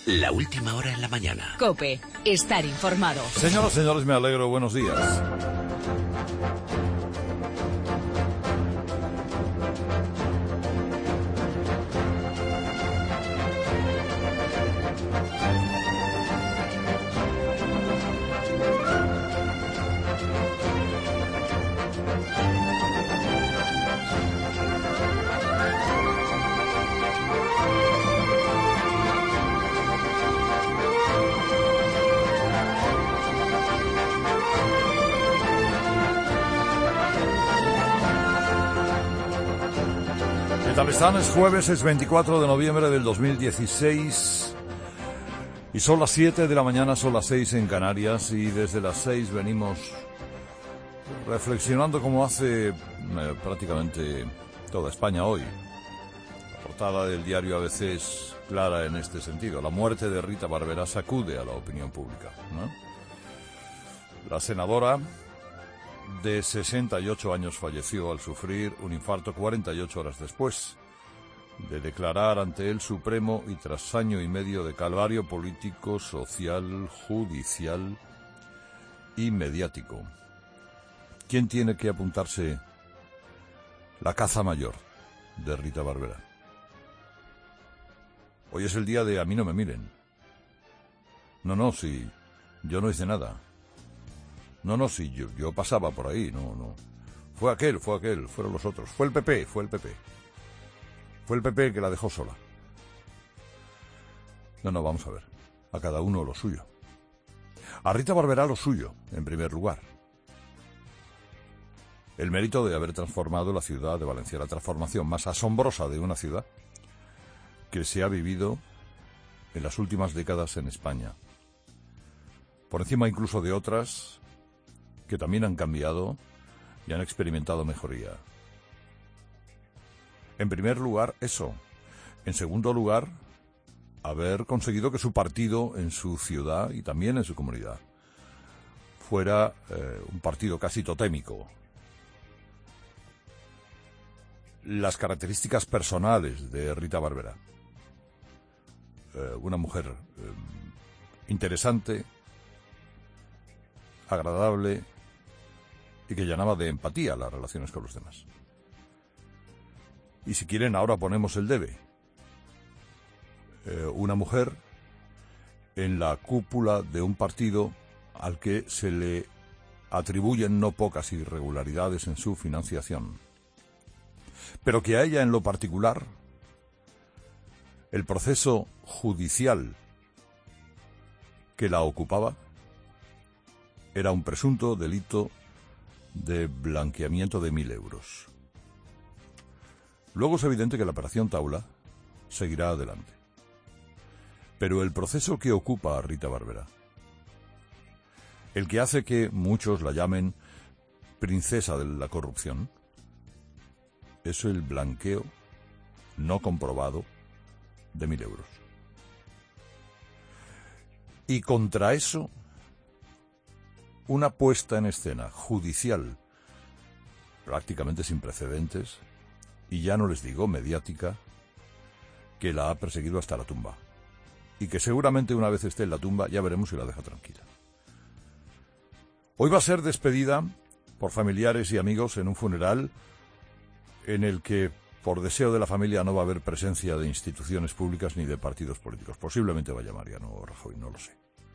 La última hora en la mañana. COPE. Estar informado. Señoras, señores, me alegro. Buenos días. ¿Qué tal están? Es jueves, es 24 de noviembre del 2016 y son las 7 de la mañana, son las 6 en Canarias, y desde las 6 venimos reflexionando como hace prácticamente toda España hoy. La portada del diario ABC es clara en este sentido. La muerte de Rita Barberá sacude a la opinión pública, ¿no? La senadora de 68 años falleció al sufrir un infarto 48 horas después de declarar ante el Supremo y tras año y medio de calvario político, social, judicial y mediático. ¿Quién tiene que apuntarse la caza mayor de Rita Barberá? Hoy es el día de a mí no me miren. No, si yo no hice nada. No, si yo pasaba por ahí, no. Fue aquel, fueron los otros. Fue el PP. Fue el PP el que la dejó sola. No, vamos a ver. A cada uno lo suyo. A Rita Barberá lo suyo, en primer lugar. El mérito de haber transformado la ciudad de Valencia, la transformación más asombrosa de una ciudad que se ha vivido en las últimas décadas en España. Por encima incluso de otras que también han cambiado y han experimentado mejoría. En primer lugar, eso. En segundo lugar, haber conseguido que su partido en su ciudad y también en su comunidad fuera un partido casi totémico. Las características personales de Rita Barberá. Una mujer interesante, agradable y que llenaba de empatía las relaciones con los demás. Y si quieren, ahora ponemos el debe. Una mujer en la cúpula de un partido al que se le atribuyen no pocas irregularidades en su financiación, pero que a ella en lo particular el proceso judicial que la ocupaba era un presunto delito de blanqueamiento de 1.000 euros. Luego es evidente que la operación Taula seguirá adelante. Pero el proceso que ocupa a Rita Barberá, el que hace que muchos la llamen princesa de la corrupción, es el blanqueo no comprobado de 1.000 euros. Y contra eso, una puesta en escena judicial prácticamente sin precedentes, y ya no les digo mediática, que la ha perseguido hasta la tumba. Y que seguramente una vez esté en la tumba ya veremos si la deja tranquila. Hoy va a ser despedida por familiares y amigos en un funeral en el que, por deseo de la familia, no va a haber presencia de instituciones públicas ni de partidos políticos. Posiblemente vaya Mariano Rajoy, no lo sé.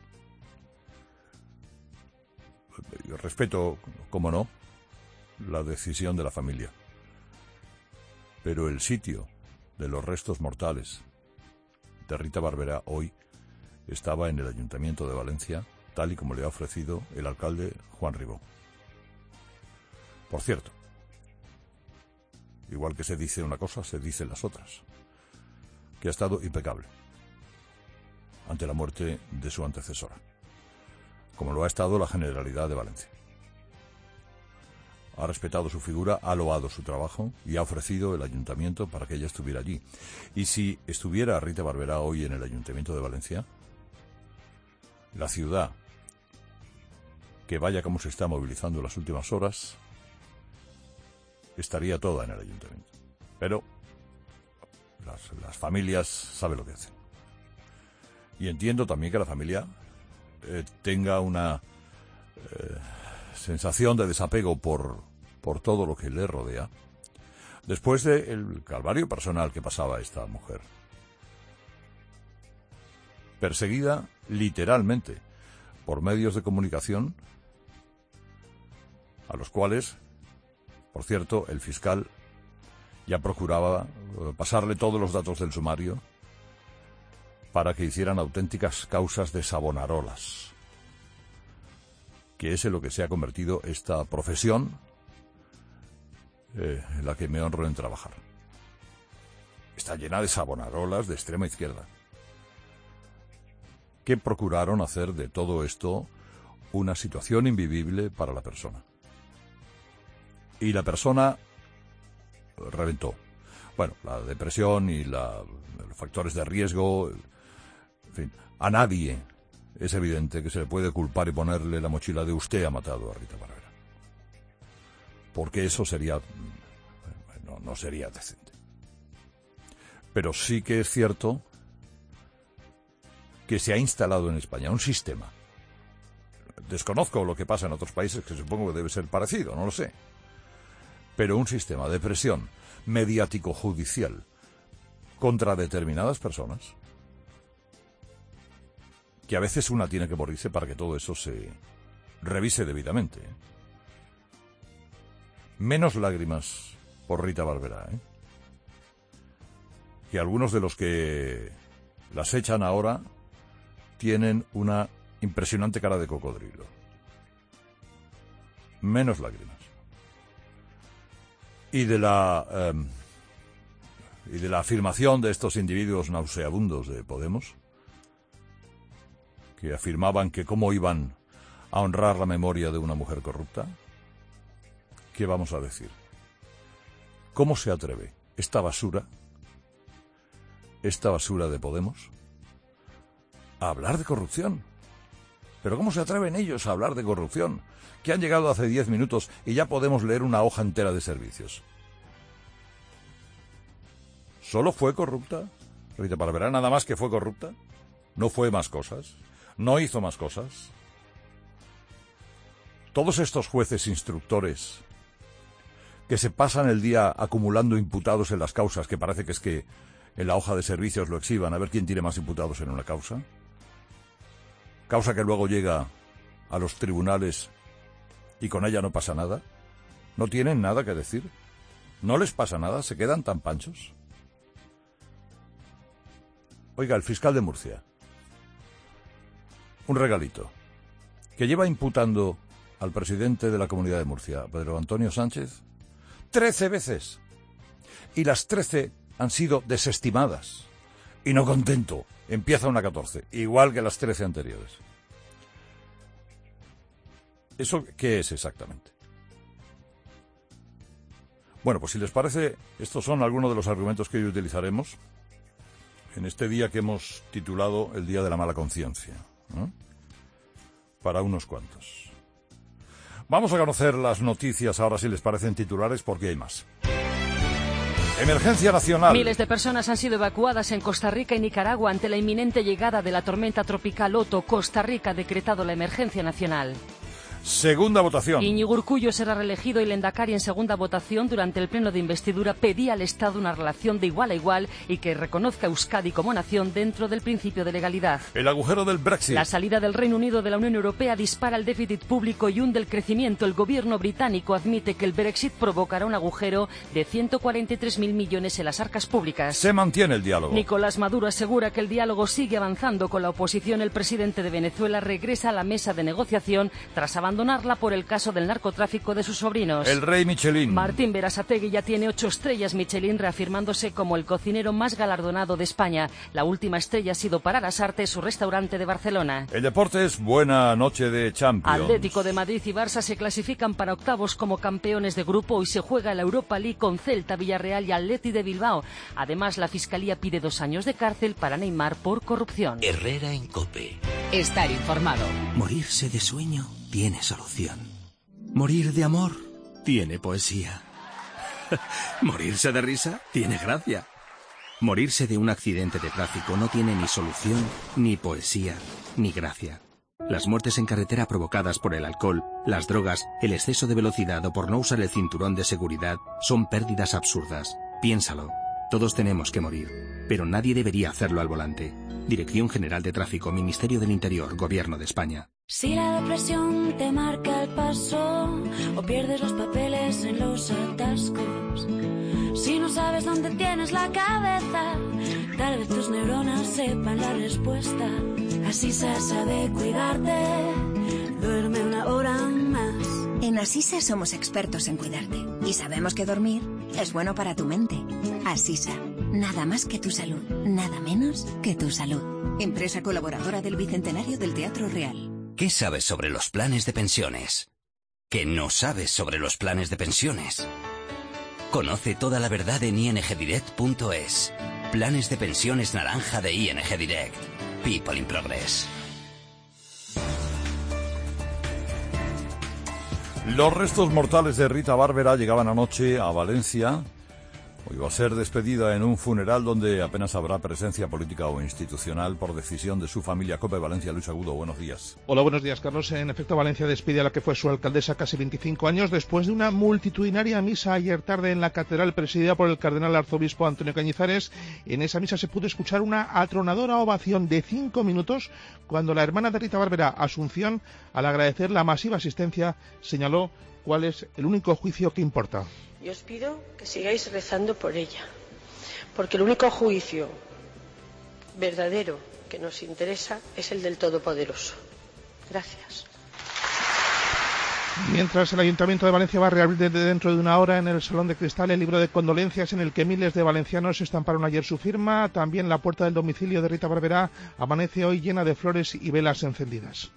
Yo respeto, como no, la decisión de la familia. Pero el sitio de los restos mortales de Rita Barberá hoy estaba en el Ayuntamiento de Valencia, tal y como le ha ofrecido el alcalde Juan Ribó. Por cierto, igual que se dice una cosa, se dicen las otras, que ha estado impecable ante la muerte de su antecesora, como lo ha estado la Generalidad de Valencia. Ha respetado su figura, ha loado su trabajo y ha ofrecido el ayuntamiento para que ella estuviera allí. Y si estuviera Rita Barberá hoy en el Ayuntamiento de Valencia, la ciudad, que vaya como se está movilizando en las últimas horas, estaría toda en el ayuntamiento. Pero las familias saben lo que hacen. Y entiendo también que la familia tenga una sensación de desapego por todo lo que le rodea, después del calvario personal que pasaba esta mujer. Perseguida literalmente por medios de comunicación, a los cuales, por cierto, el fiscal ya procuraba pasarle todos los datos del sumario para que hicieran auténticas causas de Savonarolas, que es en lo que se ha convertido esta profesión en la que me honro en trabajar. Está llena de Savonarolas de extrema izquierda, que procuraron hacer de todo esto una situación invivible para la persona. Y la persona reventó. Bueno, la depresión y los factores de riesgo, en fin, a nadie es evidente que se le puede culpar y ponerle la mochila de usted ha matado a Rita Barbera. Porque eso sería, no sería decente. Pero sí que es cierto que se ha instalado en España un sistema. Desconozco lo que pasa en otros países, que supongo que debe ser parecido, no lo sé. Pero un sistema de presión mediático-judicial contra determinadas personas, que a veces una tiene que morirse para que todo eso se revise debidamente. Menos lágrimas por Rita Barbera, que algunos de los que las echan ahora tienen una impresionante cara de cocodrilo. Menos lágrimas. Y de la afirmación de estos individuos nauseabundos de Podemos, que afirmaban que cómo iban a honrar la memoria de una mujer corrupta, ¿qué vamos a decir? ¿Cómo se atreve esta basura de Podemos a hablar de corrupción? ¿Pero cómo se atreven ellos a hablar de corrupción? Que han llegado hace 10 minutos y ya podemos leer una hoja entera de servicios. ¿Solo fue corrupta Rita Barbera? ¿Nada más que fue corrupta? ¿No fue más cosas? ¿No hizo más cosas? Todos estos jueces instructores que se pasan el día acumulando imputados en las causas, que parece que es que en la hoja de servicios lo exhiban, a ver quién tiene más imputados en una causa. Causa que luego llega a los tribunales y con ella no pasa nada. ¿No tienen nada que decir? ¿No les pasa nada? ¿Se quedan tan panchos? Oiga, el fiscal de Murcia, un regalito, que lleva imputando al presidente de la Comunidad de Murcia, Pedro Antonio Sánchez, 13 veces. Y las 13 han sido desestimadas. Y no contento, empieza una 14, igual que las 13 anteriores. ¿Eso qué es exactamente? Bueno, pues si les parece, estos son algunos de los argumentos que hoy utilizaremos en este día que hemos titulado el Día de la Mala Conciencia, ¿no? Para unos cuantos. Vamos a conocer las noticias ahora, si les parecen titulares, porque hay más. Emergencia nacional. Miles de personas han sido evacuadas en Costa Rica y Nicaragua ante la inminente llegada de la tormenta tropical Otto. Costa Rica ha decretado la emergencia nacional. Segunda votación. Íñigo Urkullu será reelegido y Lehendakari en segunda votación. Durante el pleno de investidura pedía al Estado una relación de igual a igual y que reconozca a Euskadi como nación dentro del principio de legalidad. El agujero del Brexit. La salida del Reino Unido de la Unión Europea dispara el déficit público y hunde el crecimiento. El gobierno británico admite que el Brexit provocará un agujero de 143.000 millones en las arcas públicas. Se mantiene el diálogo. Nicolás Maduro asegura que el diálogo sigue avanzando con la oposición. El presidente de Venezuela regresa a la mesa de negociación tras abandonarla por el caso del narcotráfico de sus sobrinos. El rey Michelin. Martín Berasategui ya tiene 8 estrellas Michelin, reafirmándose como el cocinero más galardonado de España. La última estrella ha sido para Arasarte, su restaurante de Barcelona. El deporte es buena noche de Champions. Atlético de Madrid y Barça se clasifican para octavos como campeones de grupo. Hoy se juega la Europa League con Celta, Villarreal y Atleti de Bilbao. Además, la Fiscalía pide 2 años de cárcel para Neymar por corrupción. Herrera en COPE. Estar informado. Morirse de sueño tiene solución. Morir de amor tiene poesía. Morirse de risa tiene gracia. Morirse de un accidente de tráfico no tiene ni solución, ni poesía, ni gracia. Las muertes en carretera provocadas por el alcohol, las drogas, el exceso de velocidad o por no usar el cinturón de seguridad son pérdidas absurdas. Piénsalo. Todos tenemos que morir, pero nadie debería hacerlo al volante. Dirección General de Tráfico, Ministerio del Interior, Gobierno de España. Si la depresión te marca el paso o pierdes los papeles en los atascos, si no sabes dónde tienes la cabeza, tal vez tus neuronas sepan la respuesta. Asisa sabe cuidarte, duerme una hora más. En Asisa somos expertos en cuidarte y sabemos que dormir es bueno para tu mente. Asisa, nada más que tu salud, nada menos que tu salud. Empresa colaboradora del Bicentenario del Teatro Real. ¿Qué sabes sobre los planes de pensiones? ¿Qué no sabes sobre los planes de pensiones? Conoce toda la verdad en ingdirect.es. Planes de pensiones naranja de ING Direct. People in Progress. Los restos mortales de Rita Bárbara llegaban anoche a Valencia. Hoy va a ser despedida en un funeral donde apenas habrá presencia política o institucional por decisión de su familia. COPE Valencia, Luis Agudo, buenos días. Hola, buenos días, Carlos. En efecto, Valencia despide a la que fue su alcaldesa casi 25 años después de una multitudinaria misa ayer tarde en la catedral presidida por el cardenal arzobispo Antonio Cañizares. En esa misa se pudo escuchar una atronadora ovación de 5 minutos cuando la hermana de Rita Bárbara, Asunción, al agradecer la masiva asistencia, señaló cuál es el único juicio que importa. Yo os pido que sigáis rezando por ella, porque el único juicio verdadero que nos interesa es el del Todopoderoso. Gracias. Mientras el Ayuntamiento de Valencia va a reabrir dentro de una hora en el Salón de Cristal el libro de condolencias en el que miles de valencianos estamparon ayer su firma, también la puerta del domicilio de Rita Bárbara amanece hoy llena de flores y velas encendidas.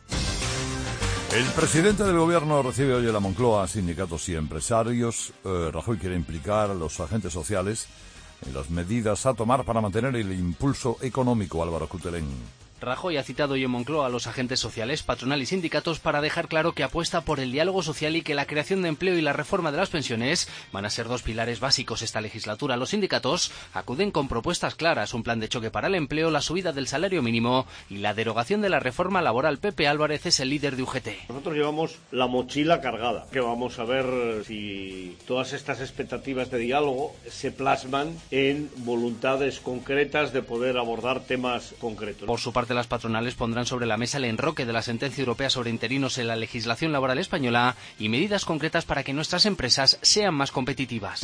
El presidente del gobierno recibe hoy en la Moncloa sindicatos y empresarios. Rajoy quiere implicar a los agentes sociales en las medidas a tomar para mantener el impulso económico. Álvaro Cutelén. Rajoy ha citado hoy en Moncloa a los agentes sociales, patronal y sindicatos para dejar claro que apuesta por el diálogo social y que la creación de empleo y la reforma de las pensiones van a ser dos pilares básicos esta legislatura. Los sindicatos acuden con propuestas claras, un plan de choque para el empleo, la subida del salario mínimo y la derogación de la reforma laboral. Pepe Álvarez es el líder de UGT. Nosotros llevamos la mochila cargada, que vamos a ver si todas estas expectativas de diálogo se plasman en voluntades concretas de poder abordar temas concretos. Por su parte, las patronales pondrán sobre la mesa el enroque de la sentencia europea sobre interinos en la legislación laboral española y medidas concretas para que nuestras empresas sean más competitivas.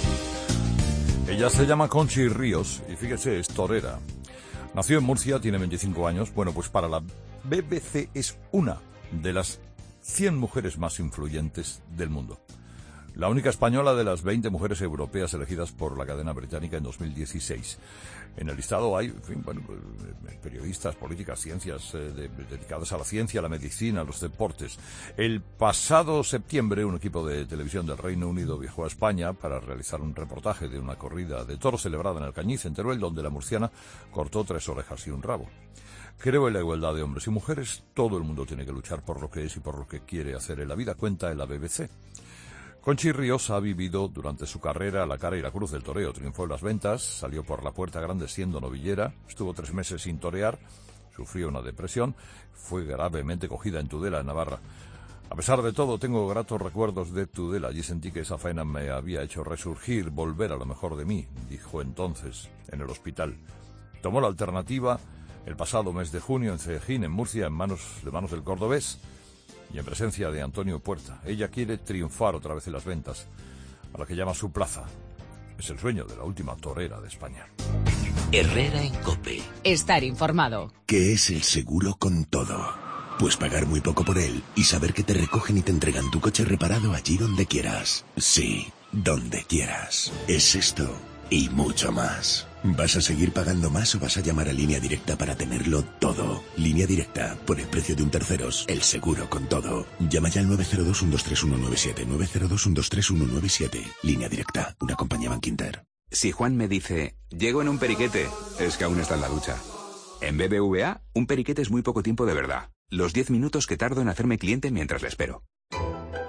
Ella se llama Conchi Ríos y fíjese, es torera. Nació en Murcia, tiene 25 años. Bueno, pues para la BBC es una de las 100 mujeres más influyentes del mundo. La única española de las 20 mujeres europeas elegidas por la cadena británica en 2016. En el listado hay, en fin, bueno, periodistas, políticas, ciencias dedicadas a la ciencia, a la medicina, a los deportes. El pasado septiembre, un equipo de televisión del Reino Unido viajó a España para realizar un reportaje de una corrida de toros celebrada en Alcañiz, en Teruel, donde la murciana cortó 3 orejas y un rabo. Creo en la igualdad de hombres y mujeres. Todo el mundo tiene que luchar por lo que es y por lo que quiere hacer en la vida, cuenta en la BBC. Conchi Ríos ha vivido durante su carrera la cara y la cruz del toreo. Triunfó en las ventas, salió por la puerta grande siendo novillera, estuvo 3 meses sin torear, sufrió una depresión, fue gravemente cogida en Tudela, en Navarra. A pesar de todo, tengo gratos recuerdos de Tudela. Allí sentí que esa faena me había hecho resurgir, volver a lo mejor de mí, dijo entonces, en el hospital. Tomó la alternativa el pasado mes de junio en Cejín, en Murcia, de manos del cordobés, y en presencia de Antonio Puerta. Ella quiere triunfar otra vez en las ventas, a la que llama su plaza. Es el sueño de la última torera de España. Herrera en COPE. Estar informado. ¿Qué es el seguro con todo? Pues pagar muy poco por él y saber que te recogen y te entregan tu coche reparado allí donde quieras. Sí, donde quieras. Es esto y mucho más. ¿Vas a seguir pagando más o vas a llamar a Línea Directa para tenerlo todo? Línea Directa, por el precio de un terceros, el seguro con todo. Llama ya al 902-123-197, 902-123-197. Línea Directa, una compañía Bankinter. Si Juan me dice, llego en un periquete, es que aún está en la ducha. En BBVA, un periquete es muy poco tiempo de verdad. Los 10 minutos que tardo en hacerme cliente mientras le espero.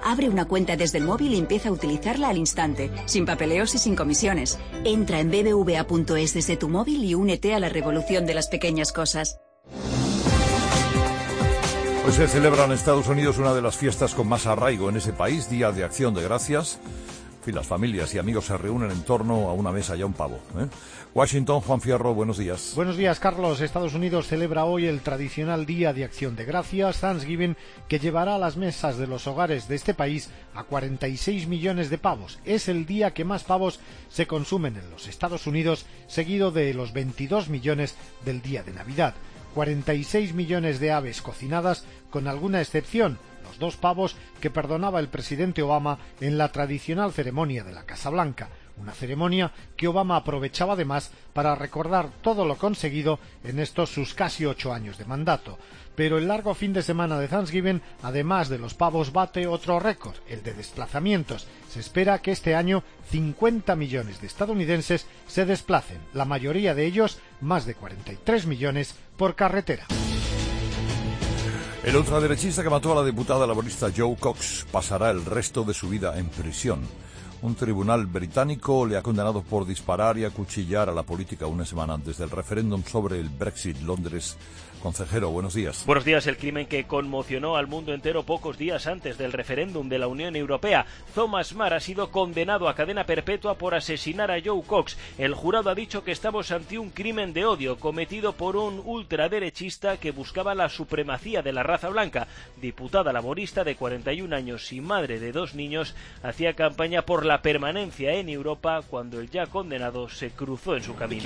Abre una cuenta desde el móvil y empieza a utilizarla al instante, sin papeleos y sin comisiones. Entra en bbva.es desde tu móvil y únete a la revolución de las pequeñas cosas. Hoy se celebra en Estados Unidos una de las fiestas con más arraigo en ese país, Día de Acción de Gracias. En fin, las familias y amigos se reúnen en torno a una mesa y a un pavo, ¿eh? Washington, Juan Fierro, buenos días. Buenos días, Carlos. Estados Unidos celebra hoy el tradicional Día de Acción de Gracias, Thanksgiving, que llevará a las mesas de los hogares de este país a 46 millones de pavos. Es el día que más pavos se consumen en los Estados Unidos, seguido de los 22 millones del día de Navidad. 46 millones de aves cocinadas, con alguna excepción, los 2 pavos que perdonaba el presidente Obama en la tradicional ceremonia de la Casa Blanca, una ceremonia que Obama aprovechaba además para recordar todo lo conseguido en estos sus casi 8 años de mandato. Pero el largo fin de semana de Thanksgiving, además de los pavos, bate otro récord, el de desplazamientos. Se espera que este año 50 millones de estadounidenses se desplacen, la mayoría de ellos, más de 43 millones, por carretera. El ultraderechista que mató a la diputada laborista Joe Cox pasará el resto de su vida en prisión. Un tribunal británico le ha condenado por disparar y acuchillar a la política una semana antes del referéndum sobre el Brexit. Londres. Consejero, buenos días. Buenos días. El crimen que conmocionó al mundo entero pocos días antes del referéndum de la Unión Europea. Thomas Marr ha sido condenado a cadena perpetua por asesinar a Joe Cox. El jurado ha dicho que estamos ante un crimen de odio cometido por un ultraderechista que buscaba la supremacía de la raza blanca. Diputada laborista de 41 años y madre de 2 niños, hacía campaña por la permanencia en Europa cuando el ya condenado se cruzó en su camino.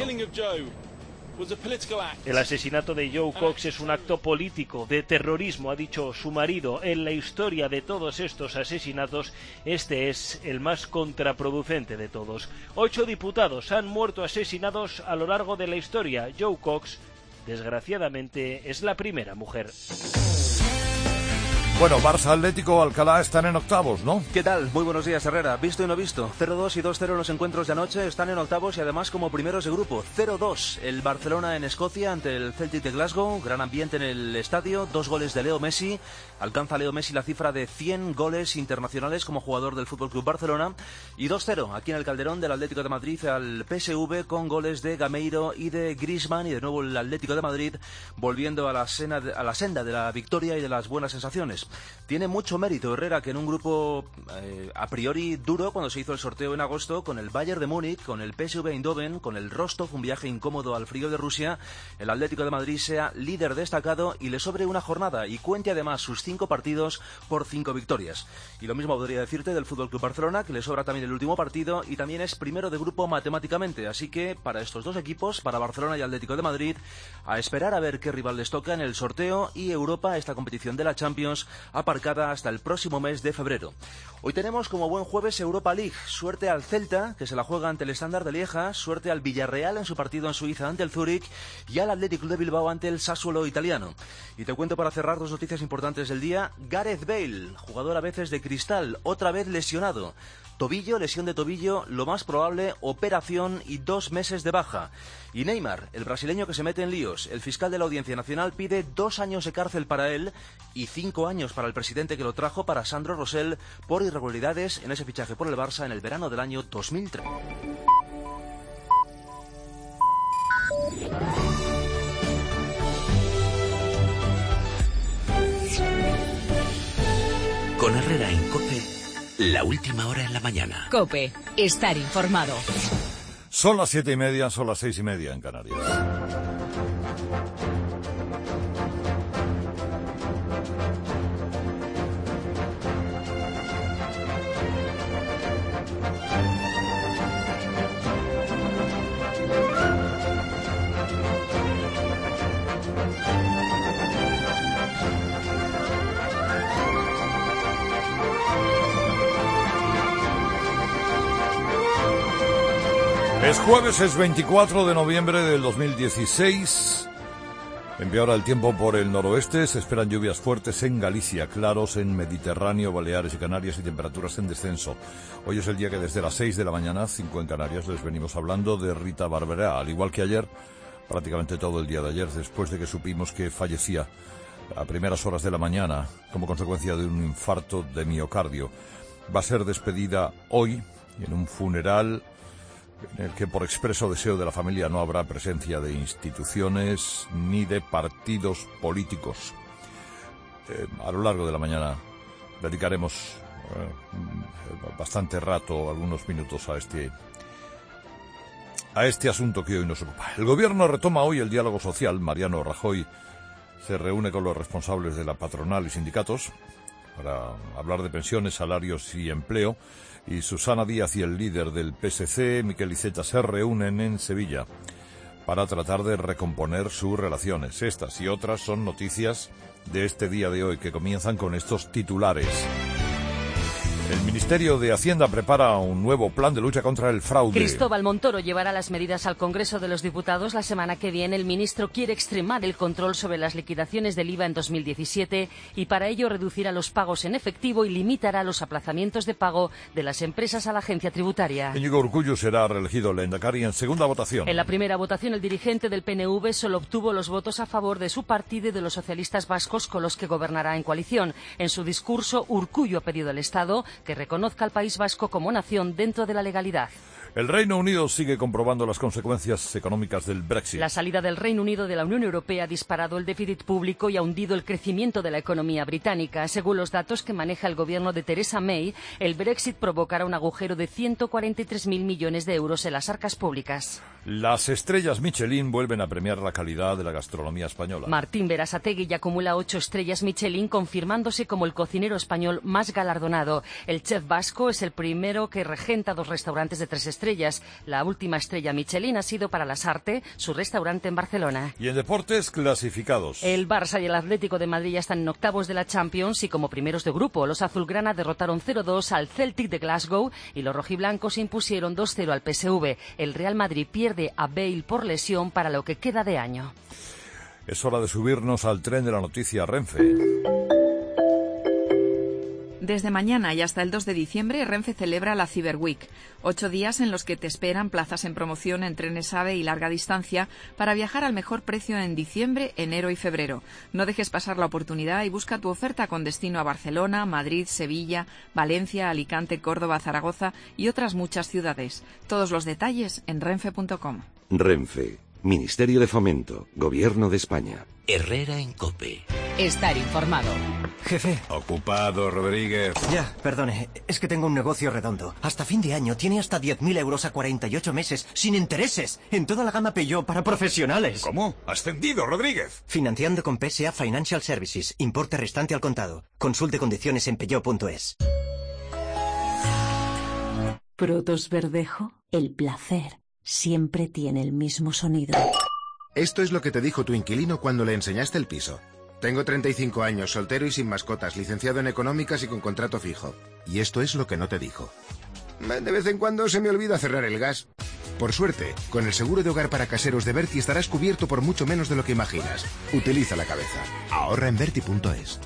El asesinato de Joe Cox es un acto político, de terrorismo, ha dicho su marido. En la historia de todos estos asesinatos, este es el más contraproducente de todos. 8 diputados han muerto asesinados a lo largo de la historia. Joe Cox, desgraciadamente, es la primera mujer. Bueno, Barça, Atlético, Alcalá están en octavos, ¿no? ¿Qué tal? Muy buenos días, Herrera. Visto y no visto. 0-2 y 2-0 en los encuentros de anoche. Están en octavos y además como primeros de grupo. 0-2 el Barcelona en Escocia ante el Celtic de Glasgow. Gran ambiente en el estadio. 2 goles de Leo Messi. Alcanza Leo Messi la cifra de 100 goles internacionales como jugador del FC Barcelona. Y 2-0 aquí en el Calderón del Atlético de Madrid al PSV con goles de Gameiro y de Griezmann. Y de nuevo el Atlético de Madrid volviendo a la senda de la victoria y de las buenas sensaciones. Tiene mucho mérito Herrera que en un grupo a priori duro cuando se hizo el sorteo en agosto con el Bayern de Múnich, con el PSV Eindhoven, con el Rostov, un viaje incómodo al frío de Rusia, el Atlético de Madrid sea líder destacado y le sobre una jornada y cuente además sus 5 partidos por 5 victorias. Y lo mismo podría decirte del FC Barcelona, que le sobra también el último partido y también es primero de grupo matemáticamente. Así que para estos 2 equipos, para Barcelona y Atlético de Madrid, a esperar a ver qué rival les toca en el sorteo y Europa, esta competición de la Champions, aparcada hasta el próximo mes de febrero. Hoy tenemos como buen jueves Europa League. Suerte al Celta, que se la juega ante el Standard de Lieja, suerte al Villarreal en su partido en Suiza ante el Zúrich y al Athletic Club de Bilbao ante el Sassuolo italiano. Y te cuento para cerrar 2 noticias importantes del día. Gareth Bale, jugador a veces de cristal, otra vez lesionado. Lesión de tobillo, lo más probable, operación y 2 meses de baja. Y Neymar, el brasileño que se mete en líos. El fiscal de la Audiencia Nacional pide 2 años de cárcel para él y 5 años para el presidente que lo trajo, para Sandro Rosell, por irregularidades en ese fichaje por el Barça en el verano del año 2003. Con Herrera en COPE, la última hora en la mañana. COPE, estar informado. Son las 7:30, son las 6:30 en Canarias. Es jueves, es 24 de noviembre del 2016. Empeora el tiempo por el noroeste, se esperan lluvias fuertes en Galicia, claros en Mediterráneo, Baleares y Canarias y temperaturas en descenso. Hoy es el día que desde las 6 de la mañana, 5 en Canarias, les venimos hablando de Rita Barberá, al igual que ayer, prácticamente todo el día de ayer, después de que supimos que fallecía a primeras horas de la mañana como consecuencia de un infarto de miocardio. Va a ser despedida hoy en un funeral en el que por expreso deseo de la familia no habrá presencia de instituciones ni de partidos políticos. A lo largo de la mañana dedicaremos bastante rato, algunos minutos a este asunto que hoy nos ocupa. El gobierno retoma hoy el diálogo social. Mariano Rajoy se reúne con los responsables de la patronal y sindicatos para hablar de pensiones, salarios y empleo. Y Susana Díaz y el líder del PSC, Miquel Iceta, se reúnen en Sevilla para tratar de recomponer sus relaciones. Estas y otras son noticias de este día de hoy, que comienzan con estos titulares. El Ministerio de Hacienda prepara un nuevo plan de lucha contra el fraude. Cristóbal Montoro llevará las medidas al Congreso de los Diputados la semana que viene. El ministro quiere extremar el control sobre las liquidaciones del IVA en 2017 y para ello reducirá los pagos en efectivo y limitará los aplazamientos de pago de las empresas a la agencia tributaria. Íñigo Urkullu será reelegido lehendakari en segunda votación. En la primera votación, el dirigente del PNV solo obtuvo los votos a favor de su partido y de los socialistas vascos, con los que gobernará en coalición. En su discurso, Urkullu ha pedido al Estado que reconozca al País Vasco como nación dentro de la legalidad. El Reino Unido sigue comprobando las consecuencias económicas del Brexit. La salida del Reino Unido de la Unión Europea ha disparado el déficit público y ha hundido el crecimiento de la economía británica. Según los datos que maneja el gobierno de Theresa May, el Brexit provocará un agujero de 143.000 millones de euros en las arcas públicas. Las estrellas Michelin vuelven a premiar la calidad de la gastronomía española. Martín Berasategui ya acumula 8 estrellas Michelin, confirmándose como el cocinero español más galardonado. El chef vasco es el primero que regenta 2 restaurantes de 3 estrellas. La última estrella Michelin ha sido para Lasarte, su restaurante en Barcelona. Y en deportes, clasificados. El Barça y el Atlético de Madrid ya están en octavos de la Champions y como primeros de grupo. Los azulgrana derrotaron 0-2 al Celtic de Glasgow y los rojiblancos impusieron 2-0 al PSV. El Real Madrid pierde a Bale por lesión para lo que queda de año. Es hora de subirnos al tren de la noticia Renfe. Desde mañana y hasta el 2 de diciembre, Renfe celebra la Cyber Week, 8 días en los que te esperan plazas en promoción en trenes AVE y larga distancia para viajar al mejor precio en diciembre, enero y febrero. No dejes pasar la oportunidad y busca tu oferta con destino a Barcelona, Madrid, Sevilla, Valencia, Alicante, Córdoba, Zaragoza y otras muchas ciudades. Todos los detalles en renfe.com. Renfe, Ministerio de Fomento, Gobierno de España. Herrera en COPE. Estar informado. Jefe. Ocupado, Rodríguez. Ya, perdone, es que tengo un negocio redondo. Hasta fin de año tiene hasta 10.000 euros a 48 meses, sin intereses, en toda la gama Peugeot para profesionales. ¿Cómo? ¿Ascendido, Rodríguez? Financiando con PSA Financial Services. Importe restante al contado. Consulte condiciones en peugeot.es. Protos Verdejo, el placer siempre tiene el mismo sonido. Esto es lo que te dijo tu inquilino cuando le enseñaste el piso. Tengo 35 años, soltero y sin mascotas, licenciado en económicas y con contrato fijo. Y esto es lo que no te dijo. De vez en cuando se me olvida cerrar el gas. Por suerte, con el seguro de hogar para caseros de Berti estarás cubierto por mucho menos de lo que imaginas. Utiliza la cabeza. Ahorra en Berti.es.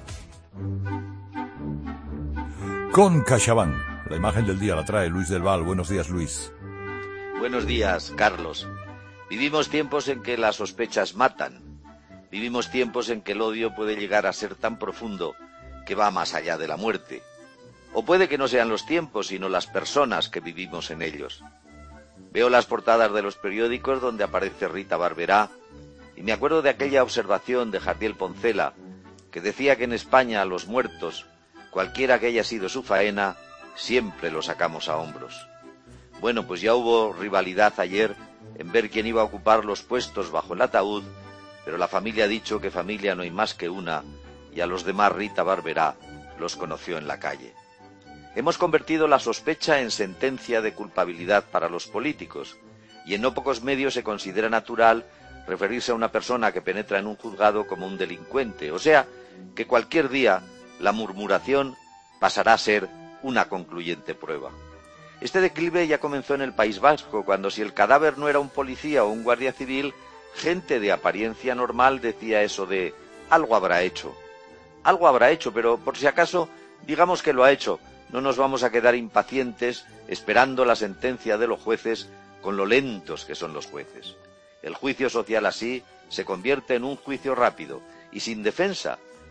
Con CaixaBank. La imagen del día la trae Luis del Val. Buenos días, Luis. Buenos días, Carlos. Vivimos tiempos en que las sospechas matan. Vivimos tiempos en que el odio puede llegar a ser tan profundo que va más allá de la muerte. O puede que no sean los tiempos, sino las personas que vivimos en ellos. Veo las portadas de los periódicos donde aparece Rita Barberá y me acuerdo de aquella observación de Jardiel Poncela que decía que en España a los muertos, cualquiera que haya sido su faena, siempre lo sacamos a hombros. Bueno, pues ya hubo rivalidad ayer en ver quién iba a ocupar los puestos bajo el ataúd, pero la familia ha dicho que familia no hay más que una, y a los demás Rita Barberá los conoció en la calle. Hemos convertido la sospecha en sentencia de culpabilidad para los políticos, y en no pocos medios se considera natural referirse a una persona que penetra en un juzgado como un delincuente, o sea, que cualquier día la murmuración pasará a ser una concluyente prueba. Este declive ya comenzó en el País Vasco, cuando si el cadáver no era un policía o un guardia civil, gente de apariencia normal decía eso de algo habrá hecho. Algo habrá hecho, pero por si acaso, digamos que lo ha hecho. No nos vamos a quedar impacientes esperando la sentencia de los jueces con lo lentos que son los jueces. El juicio social así se convierte en un juicio rápido y sin defensa,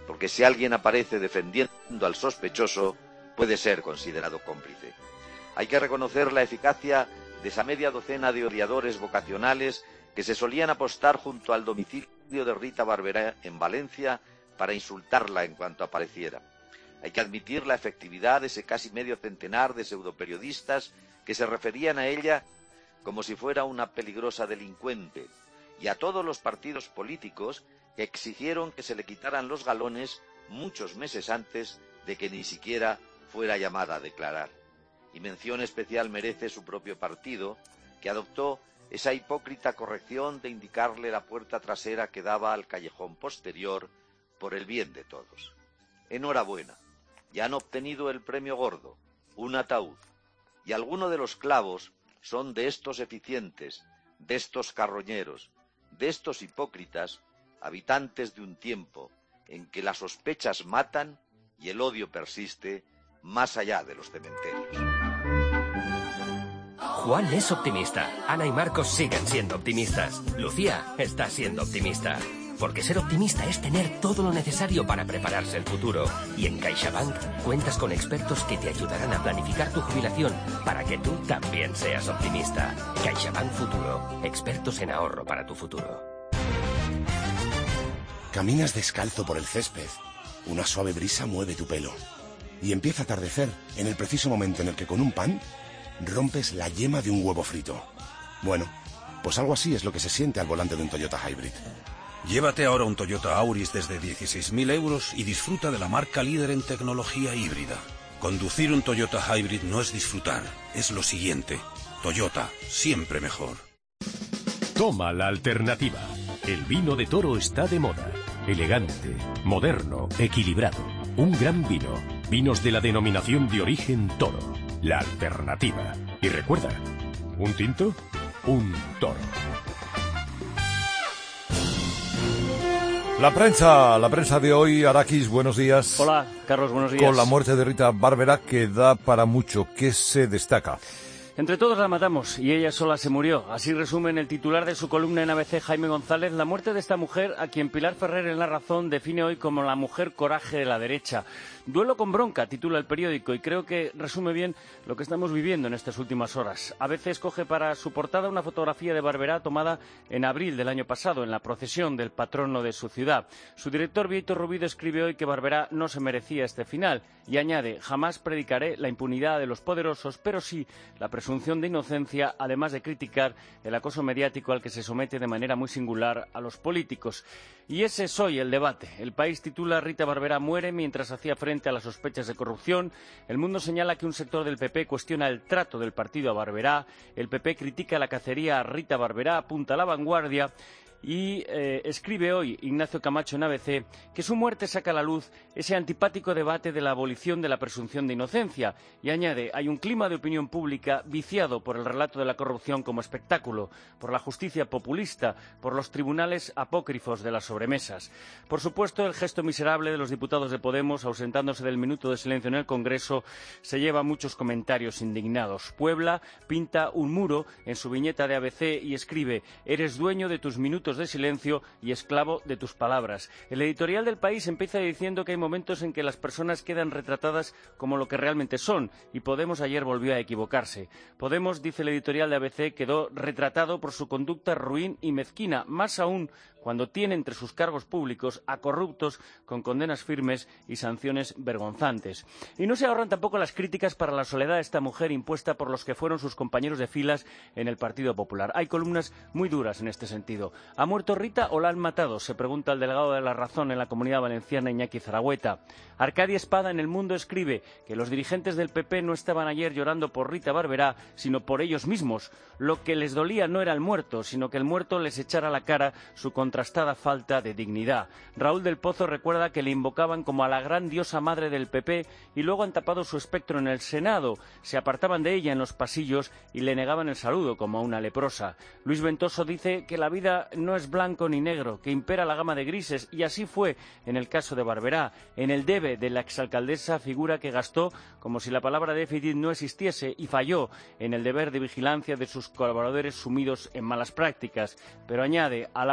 porque si alguien aparece defendiendo al sospechoso, puede ser considerado cómplice. Hay que reconocer la eficacia de esa media docena de odiadores vocacionales que se solían apostar junto al domicilio de Rita Barberá en Valencia para insultarla en cuanto apareciera. Hay que admitir la efectividad de ese casi medio centenar de pseudoperiodistas que se referían a ella como si fuera una peligrosa delincuente, y a todos los partidos políticos que exigieron que se le quitaran los galones muchos meses antes de que ni siquiera fuera llamada a declarar. Y mención especial merece su propio partido, que adoptó esa hipócrita corrección de indicarle la puerta trasera que daba al callejón posterior por el bien de todos. Enhorabuena, ya han obtenido el premio gordo, un ataúd, y algunos de los clavos son de estos eficientes, de estos carroñeros, de estos hipócritas, habitantes de un tiempo en que las sospechas matan y el odio persiste más allá de los cementerios. Juan es optimista. Ana y Marcos siguen siendo optimistas. Lucía está siendo optimista. Porque ser optimista es tener todo lo necesario para prepararse el futuro. Y en CaixaBank cuentas con expertos que te ayudarán a planificar tu jubilación para que tú también seas optimista. CaixaBank Futuro. Expertos en ahorro para tu futuro. Caminas descalzo por el césped. Una suave brisa mueve tu pelo. Y empieza a atardecer en el preciso momento en el que con un pan rompes la yema de un huevo frito. Bueno, pues algo así es lo que se siente al volante de un Toyota Hybrid. Llévate ahora un Toyota Auris desde 16.000 euros y disfruta de la marca líder en tecnología híbrida. Conducir un Toyota Hybrid no es disfrutar, es lo siguiente. Toyota, siempre mejor. Toma la alternativa. El vino de Toro está de moda. Elegante, moderno, equilibrado. Un gran vino. Vinos de la denominación de origen Toro. La alternativa. Y recuerda, un tinto, un toro. La prensa de hoy, Arakis, buenos días. Hola, Carlos, buenos días. Con la muerte de Rita Barberá, que da para mucho. ¿Qué se destaca? Entre todos la matamos y ella sola se murió. Así resume en el titular de su columna en ABC Jaime González la muerte de esta mujer, a quien Pilar Ferrer en La Razón define hoy como la mujer coraje de la derecha. Duelo con bronca, titula el periódico, y creo que resume bien lo que estamos viviendo en estas últimas horas. A veces coge para su portada una fotografía de Barberá tomada en abril del año pasado, en la procesión del patrono de su ciudad. Su director, Víctor Rubido, escribe hoy que Barberá no se merecía este final, y añade: jamás predicaré la impunidad de los poderosos, pero sí la presunción de inocencia, además de criticar el acoso mediático al que se somete de manera muy singular a los políticos. Y ese es hoy el debate. El País titula: Rita Barberá muere mientras hacía frente a las sospechas de corrupción. El Mundo señala que un sector del PP cuestiona el trato del partido a Barberá. El PP critica la cacería a Rita Barberá, apunta a La Vanguardia. Y escribe hoy Ignacio Camacho en ABC que su muerte saca a la luz ese antipático debate de la abolición de la presunción de inocencia, y añade: hay un clima de opinión pública viciado por el relato de la corrupción como espectáculo, por la justicia populista, por los tribunales apócrifos de las sobremesas. Por supuesto, el gesto miserable de los diputados de Podemos ausentándose del minuto de silencio en el Congreso se lleva muchos comentarios indignados. Puebla pinta un muro en su viñeta de ABC y escribe: eres dueño de tus minutos de silencio y esclavo de tus palabras. El editorial del País empieza diciendo que hay momentos en que las personas quedan retratadas como lo que realmente son, y Podemos ayer volvió a equivocarse. Podemos, dice el editorial de ABC, quedó retratado por su conducta ruin y mezquina, más aún cuando tiene entre sus cargos públicos a corruptos con condenas firmes y sanciones vergonzantes. Y no se ahorran tampoco las críticas para la soledad de esta mujer impuesta por los que fueron sus compañeros de filas en el Partido Popular. Hay columnas muy duras en este sentido. ¿Ha muerto Rita o la han matado?, se pregunta el delegado de La Razón en la Comunidad Valenciana, Iñaki Zaragüeta. Arcadia Espada en El Mundo escribe que los dirigentes del PP no estaban ayer llorando por Rita Barberá, sino por ellos mismos. Lo que les dolía no era el muerto, sino que el muerto les echara a la cara su contrastada falta de dignidad. Raúl del Pozo recuerda que le invocaban como a la gran diosa madre del PP y luego han tapado su espectro en el Senado. Se apartaban de ella en los pasillos y le negaban el saludo como a una leprosa. Luis Ventoso dice que la vida no es blanco ni negro, que impera la gama de grises, y así fue en el caso de Barberá. En el debe de la exalcaldesa figura que gastó como si la palabra déficit no existiese y falló en el deber de vigilancia de sus colaboradores sumidos en malas prácticas. Pero añade: a la hora de juzgar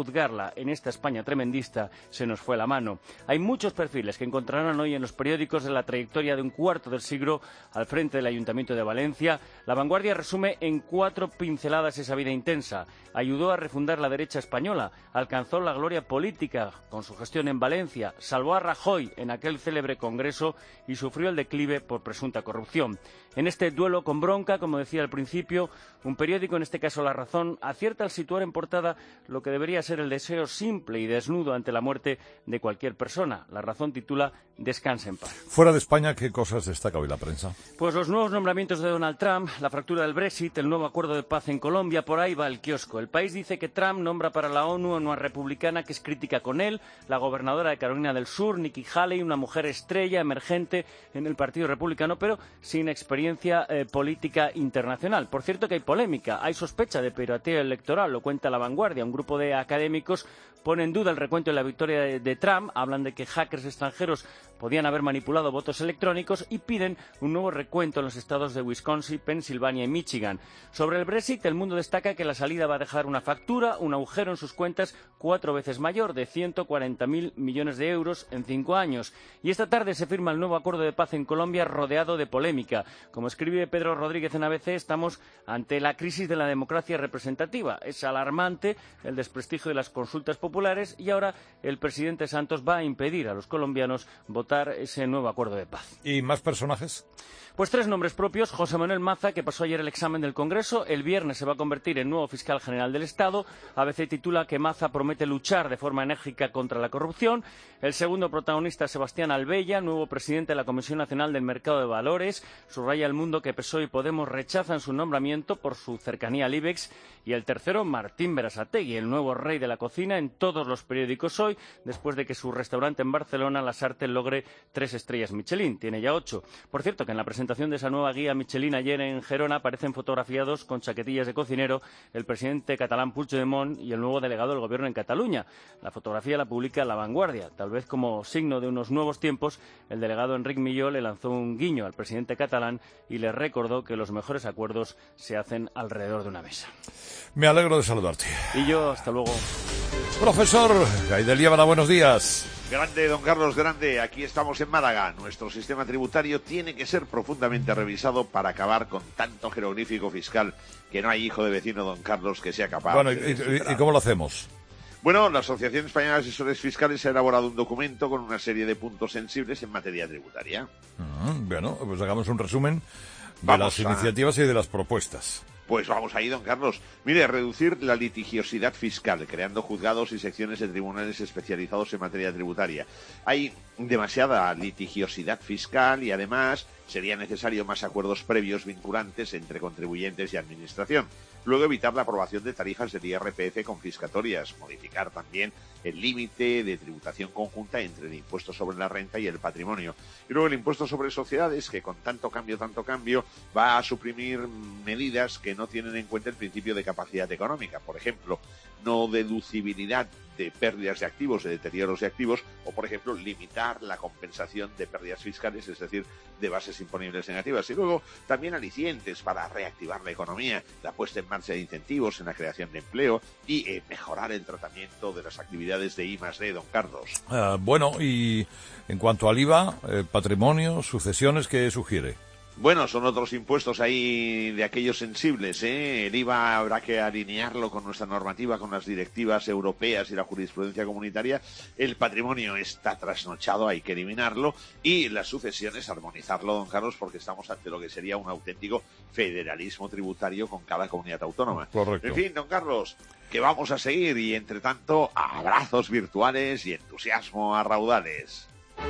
juzgarla en esta España tremendista se nos fue la mano. Hay muchos perfiles que encontrarán hoy en los periódicos de la trayectoria de un cuarto del siglo al frente del Ayuntamiento de Valencia. La Vanguardia resume en 4 pinceladas esa vida intensa. Ayudó a refundar la derecha española, alcanzó la gloria política con su gestión en Valencia, salvó a Rajoy en aquel célebre congreso y sufrió el declive por presunta corrupción. En este duelo con bronca, como decía al principio, un periódico, en este caso La Razón, acierta al situar en portada lo que debería ser el deseo simple y desnudo ante la muerte de cualquier persona. La Razón titula Descanse en paz. Fuera de España, ¿qué cosas destaca hoy la prensa? Pues los nuevos nombramientos de Donald Trump, la fractura del Brexit, el nuevo acuerdo de paz en Colombia, por ahí va el kiosco. El País dice que Trump nombra para la ONU a una republicana que es crítica con él, la gobernadora de Carolina del Sur, Nikki Haley, una mujer estrella emergente en el Partido Republicano, pero sin experiencia política internacional. Por cierto que hay polémica, hay sospecha de pirateo electoral, lo cuenta La Vanguardia. Un grupo de académicos pone en duda el recuento de la victoria de Trump, hablan de que hackers extranjeros podían haber manipulado votos electrónicos y piden un nuevo recuento en los estados de Wisconsin, Pensilvania y Michigan. Sobre el Brexit, El Mundo destaca que la salida va a dejar una factura, un agujero en sus cuentas 4 veces mayor, de 140.000 millones de euros en 5 años. Y esta tarde se firma el nuevo acuerdo de paz en Colombia, rodeado de polémica. Como escribe Pedro Rodríguez en ABC, estamos ante la crisis de la democracia representativa. Es alarmante el desprestigio de las consultas populares y ahora el presidente Santos va a impedir a los colombianos votar ese nuevo acuerdo de paz. ¿Y más personajes? Pues 3 nombres propios. José Manuel Maza, que pasó ayer el examen del Congreso, el viernes se va a convertir en nuevo fiscal general del Estado. ABC titula que Maza promete luchar de forma enérgica contra la corrupción. El segundo protagonista, Sebastián Albella, nuevo presidente de la Comisión Nacional del Mercado de Valores. Subraya El Mundo que PSOE y Podemos rechazan su nombramiento por su cercanía al IBEX. Y el tercero, Martín Berasategui, el nuevo rey de la cocina en todos los periódicos hoy, después de que su restaurante en Barcelona, La Sarte, logre 3 estrellas Michelin. Tiene ya 8. Por cierto, que en la presentación de esa nueva guía Michelin ayer en Gerona aparecen fotografiados con chaquetillas de cocinero el presidente catalán Puigdemont y el nuevo delegado del gobierno en Cataluña. La fotografía la publica La Vanguardia. Tal vez como signo de unos nuevos tiempos, el delegado Enric Milló le lanzó un guiño al presidente catalán y le recordó que los mejores acuerdos se hacen alrededor de una mesa. Me alegro de saludarte. Y yo, hasta luego. Profesor Gaidel Liébana, buenos días. Grande, don Carlos, grande. Aquí estamos en Málaga. Nuestro sistema tributario tiene que ser profundamente revisado para acabar con tanto jeroglífico fiscal que no hay hijo de vecino, don Carlos, que sea capaz. Bueno, ¿y cómo lo hacemos? Bueno, la Asociación Española de Asesores Fiscales ha elaborado un documento con una serie de puntos sensibles en materia tributaria. Bueno, pues hagamos un resumen de las iniciativas y de las propuestas. Pues vamos ahí, don Carlos. Mire, reducir la litigiosidad fiscal, creando juzgados y secciones de tribunales especializados en materia tributaria. Hay demasiada litigiosidad fiscal y además sería necesario más acuerdos previos vinculantes entre contribuyentes y administración. Luego, evitar la aprobación de tarifas del IRPF confiscatorias, modificar también el límite de tributación conjunta entre el impuesto sobre la renta y el patrimonio. Y luego el impuesto sobre sociedades, que con tanto cambio, va a suprimir medidas que no tienen en cuenta el principio de capacidad económica. Por ejemplo, no deducibilidad de pérdidas de activos, de deterioros de activos, o por ejemplo, limitar la compensación de pérdidas fiscales, es decir, de bases imponibles negativas. Y luego también alicientes para reactivar la economía, la puesta en marcha de incentivos en la creación de empleo y mejorar el tratamiento de las actividades de I+D, don Carlos. Bueno, y en cuanto al IVA, patrimonio, sucesiones, ¿qué sugiere? Bueno, son otros impuestos ahí de aquellos sensibles, ¿eh? El IVA habrá que alinearlo con nuestra normativa, con las directivas europeas y la jurisprudencia comunitaria. El patrimonio está trasnochado, hay que eliminarlo. Y las sucesiones, armonizarlo, don Carlos, porque estamos ante lo que sería un auténtico federalismo tributario con cada comunidad autónoma. Correcto. En fin, don Carlos, que vamos a seguir y, entre tanto, abrazos virtuales y entusiasmo a raudales.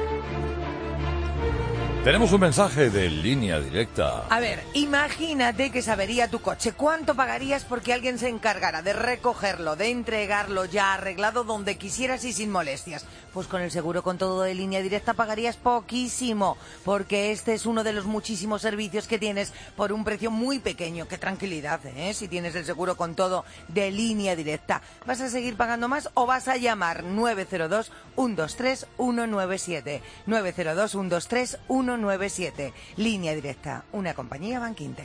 Tenemos un mensaje de Línea Directa. A ver, imagínate que se avería tu coche. ¿Cuánto pagarías porque alguien se encargara de recogerlo, de entregarlo ya arreglado donde quisieras y sin molestias? Pues con el seguro con todo de Línea Directa pagarías poquísimo, porque este es uno de los muchísimos servicios que tienes por un precio muy pequeño. ¡Qué tranquilidad, eh! Si tienes el seguro con todo de Línea Directa. ¿Vas a seguir pagando más o vas a llamar 902-123-197? 902-123-197. Línea Directa, una compañía Banco Inter.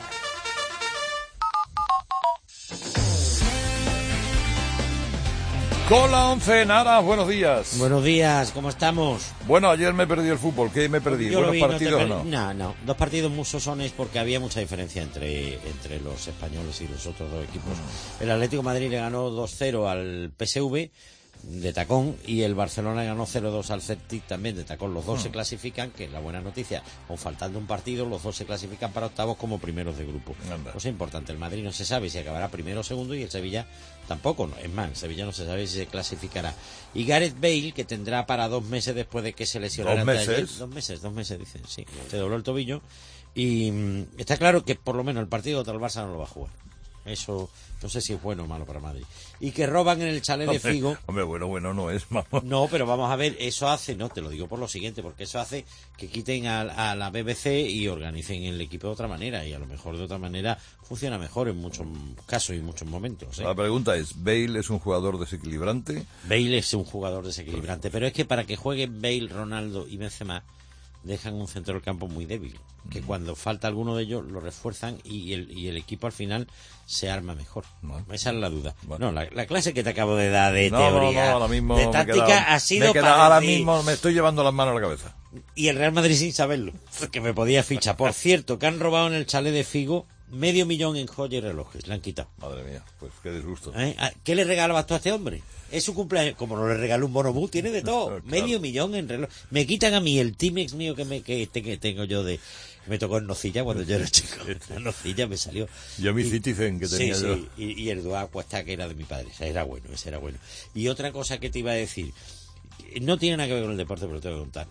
Con la 11, Nara, buenos días. Buenos días, ¿cómo estamos? Bueno, ayer me perdí el fútbol. ¿Qué me perdí? Yo ¿Buenos partidos o no? No, dos partidos muy sosones porque había mucha diferencia entre los españoles y los otros dos equipos. El Atlético de Madrid le ganó 2-0 al PSV de tacón y el Barcelona ganó 0-2 al Celtic también de tacón. Los dos se clasifican, que es la buena noticia, aun faltando un partido, los dos se clasifican para octavos como primeros de grupo. Cosa importante, el Madrid no se sabe si acabará primero o segundo y el Sevilla tampoco, no. Es más, el Sevilla no se sabe si se clasificará. Y Gareth Bale, que tendrá para 2 meses después de que se lesionara. ¿2 meses? Ayer, 2 meses, dicen, sí. Se dobló el tobillo y está claro que por lo menos el partido contra el Barça no lo va a jugar. Eso no sé si es bueno o malo para Madrid. Y que roban en el chalet de Figo. Hombre, bueno no es, vamos. No, pero vamos a ver, eso hace, no, te lo digo por lo siguiente, porque eso hace que quiten a la BBC y organicen el equipo de otra manera, y a lo mejor de otra manera funciona mejor en muchos casos y muchos momentos. La pregunta es, ¿Bale es un jugador desequilibrante? Bale es un jugador desequilibrante, pero es que para que jueguen Bale, Ronaldo y Benzema dejan un centro del campo muy débil, que cuando falta alguno de ellos lo refuerzan y el equipo al final se arma mejor. Esa es la duda. No, la clase que te acabo de dar de teoría, ahora mismo de táctica ha sido ahora mismo me estoy llevando las manos a la cabeza. Y el Real Madrid sin saberlo, que me podía fichar. Por cierto, que han robado en el chalet de Figo 500.000 en joyas y relojes, le han quitado. Madre mía, pues qué disgusto. ¿Qué le regalabas tú a este hombre? Es su cumpleaños, como no le regaló un bonobús, tiene de todo. Claro. 500.000 en reloj. Me quitan a mí el Timex mío que tengo yo de... Me tocó en nocilla cuando yo era chico. La nocilla me salió. Yo mi Citizen que tenía yo. Sí, y el Duacuesta que era de mi padre. Ese era bueno. Y otra cosa que te iba a decir, no tiene nada que ver con el deporte, pero te voy a contar.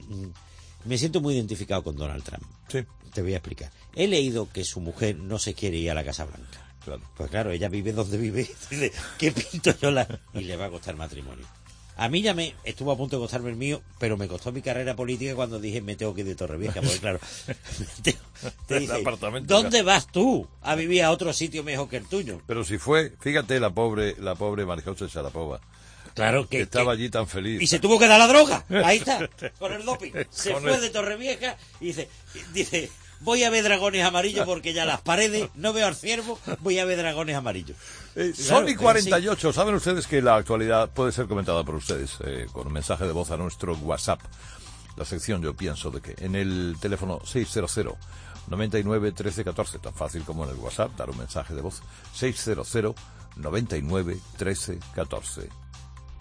Me siento muy identificado con Donald Trump. Sí. Te voy a explicar. He leído que su mujer no se quiere ir a la Casa Blanca. Claro. Pues claro, ella vive donde vive. Dice, ¿qué pinto yo y le va a costar matrimonio? A mí ya estuvo a punto de costarme el mío, pero me costó mi carrera política cuando dije me tengo que ir de Torrevieja, porque claro, te dice, ¿dónde vas tú a vivir a otro sitio mejor que el tuyo? Pero si fue, fíjate la pobre María José Sharapova. Claro que estaba allí tan feliz. Y se tuvo que dar la droga, ahí está, con el doping. Se fue de Torrevieja y dice, voy a ver dragones amarillos porque ya las paredes, no veo al ciervo, voy a ver dragones amarillos. Son y 48. Sí. Saben ustedes que la actualidad puede ser comentada por ustedes con un mensaje de voz a nuestro WhatsApp. La sección Yo Pienso de que en el teléfono 600 99 13 14, tan fácil como en el WhatsApp, dar un mensaje de voz 600 99 13 14.